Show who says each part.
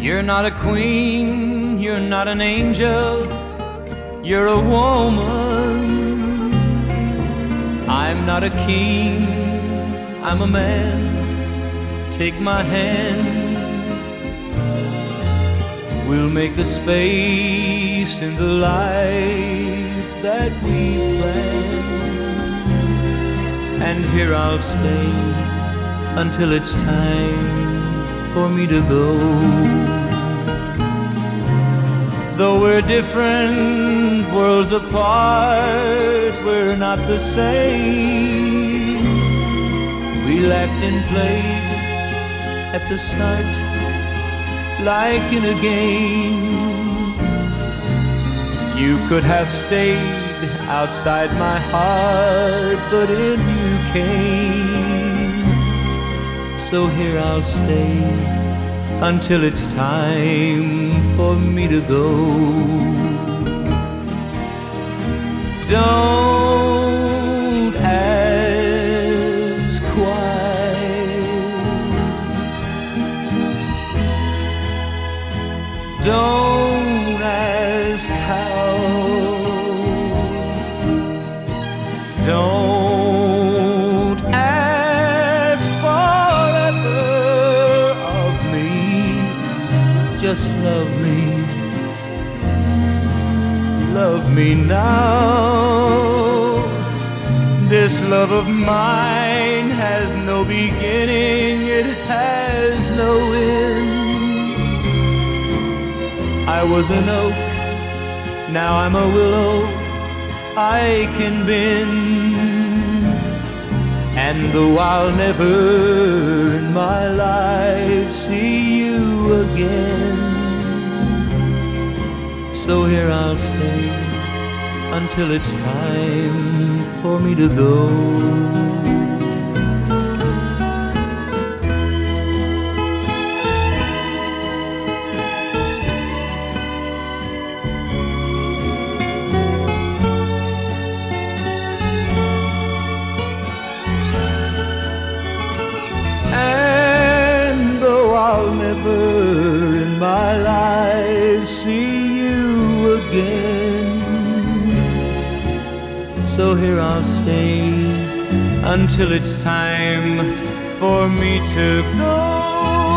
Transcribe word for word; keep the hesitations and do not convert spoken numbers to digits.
Speaker 1: You're not a queen, you're not an angel, you're a woman. I'm not a king, I'm a man. Take my hand, we'll make a space in the life that we planned. And here I'll stay until it's time for me to go. Though we're different worlds apart, we're not the same. We laughed and played at the start like in a game. You could have stayed outside my heart, but in you came. So here I'll stay until it's time for me to go. Don't ask why, don't ask how, don't ask forever of me. Just love me, love me now. This love of mine has no beginning, it has no end. I was an oak, now I'm a willow, I can bend. And though I'll never in my life see you again, so here I'll stay until it's time for me to go. I'll never in my life see you again, so here I'll stay until it's time for me to go.